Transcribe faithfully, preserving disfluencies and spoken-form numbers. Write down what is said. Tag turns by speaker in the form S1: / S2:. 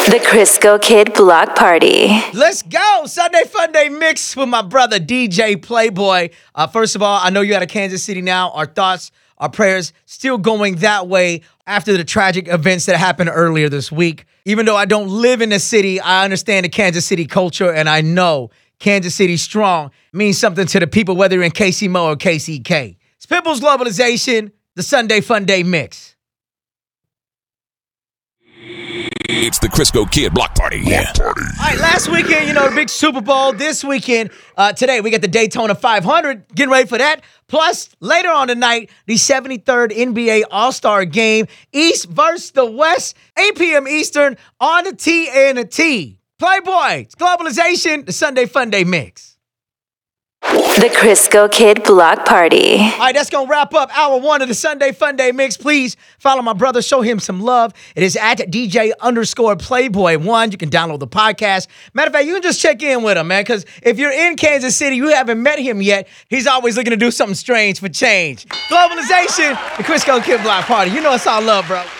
S1: The Crisco Kid Block Party.
S2: Let's go. Sunday Fun Day mix with my brother, D J Playboy. Uh, first of all, I know you're out of Kansas City now. Our thoughts, our prayers still going that way after the tragic events that happened earlier this week. Even though I don't live in the city, I understand the Kansas City culture, and I know Kansas City strong means something to the people, whether you're in K C M O or K C K. It's Pitbull's Globalization, the Sunday Fun Day mix.
S3: It's the Crisco Kid Block Party. Yeah.
S2: All right, last weekend, you know, the big Super Bowl. This weekend, uh, today, we got the Daytona five hundred. Getting ready for that. Plus, later on tonight, the seventy-third N B A All-Star Game. East versus the West. eight p.m. Eastern on the T N T. Playboy, it's Globalization, the Sunday Fun Day mix.
S1: The Crisco Kid Block Party.
S2: All right, that's going to wrap up hour one of the Sunday Fun Day mix. Please follow my brother. Show him some love. It is at D J underscore Playboy one. You can download the podcast. Matter of fact, you can just check in with him, man, because if you're in Kansas City, you haven't met him yet, he's always looking to do something strange for change. Globalization, the Crisco Kid Block Party. You know it's all love, bro.